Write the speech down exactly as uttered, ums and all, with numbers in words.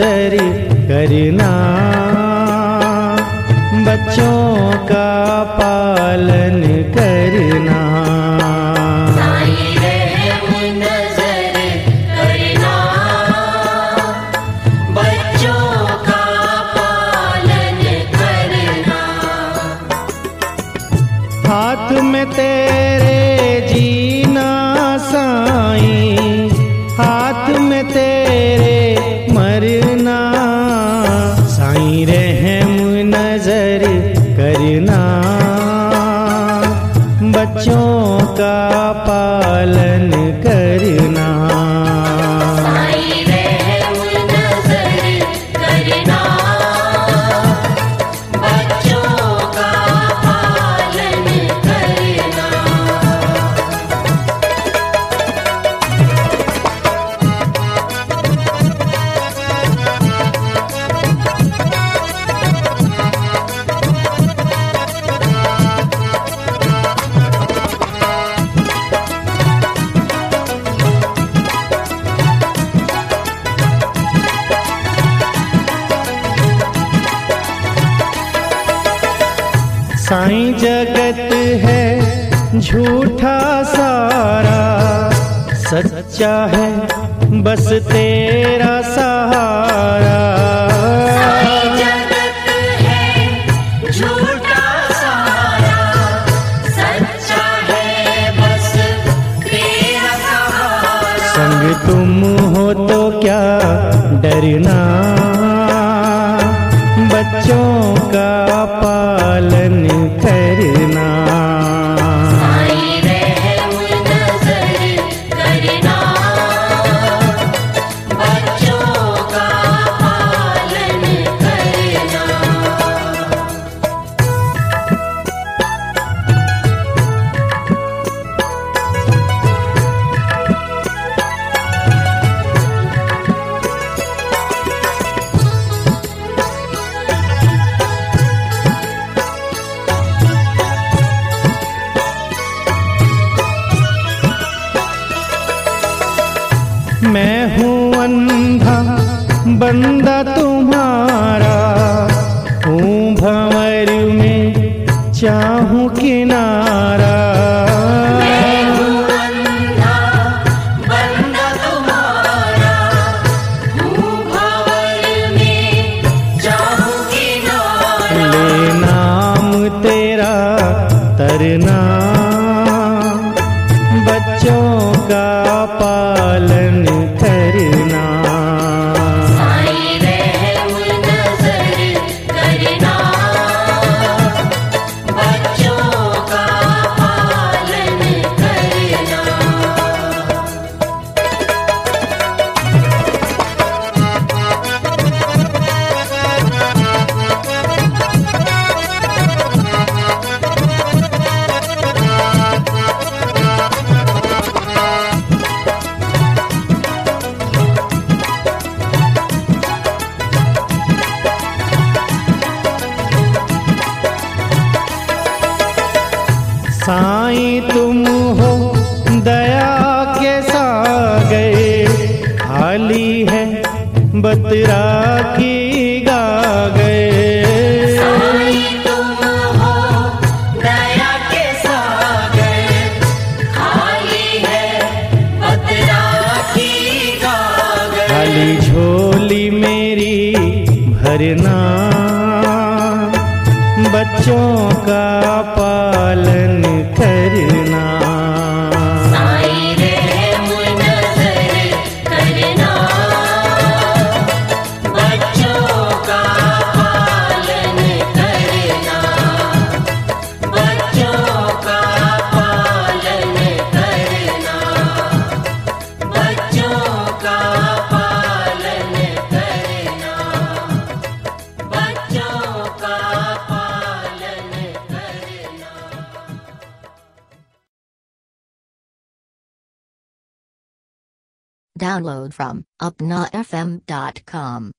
नजर करना, बच्चों का पालन करना। साईं रहम नजर करना, बच्चों का पालन करना। हाथ में तेरे जीना साईं, हाथ में तेरे मरना। साईं रहम नजर करना, बच्चों का पालन करना। साईं रहम नजर करना, बच्चों का पालन करना। साईं जगत है झूठा सारा, सच्चा है बस तेरा सहारा। साईं जगत है झूठा सारा, सच्चा है बस तेरा सहारा। संग तुम हो तो क्या डरना, बच्चों का पालन करना। साईं रहम नजर करना, बच्चों का पालन करना। मैं हूँ अंधा बंदा तुम्हारा, हूँ भंवर में चाहूँ किनारा। मैं हूँ अंधा बंदा तुम्हारा, हूँ भंवर में चाहूँ किनारा। ले नाम तेरा तरना, बच्चों का पालन करना। साईं रहम नजर करना, बच्चों का पालन करना। साईं तुम हो दया के सागर, खाली है बतरा की गागर। साईं तुम हो दया के सागर, खाली है बतरा की गागर। खाली झोली मेरी भरना, बच्चों का पालन करना। साईं रहम नजर करना, बच्चों का पालन करना। बच्चों का पालन करना, बच्चों का पालन करना, बच्चों का पालन करना। Download from upna f m dot com.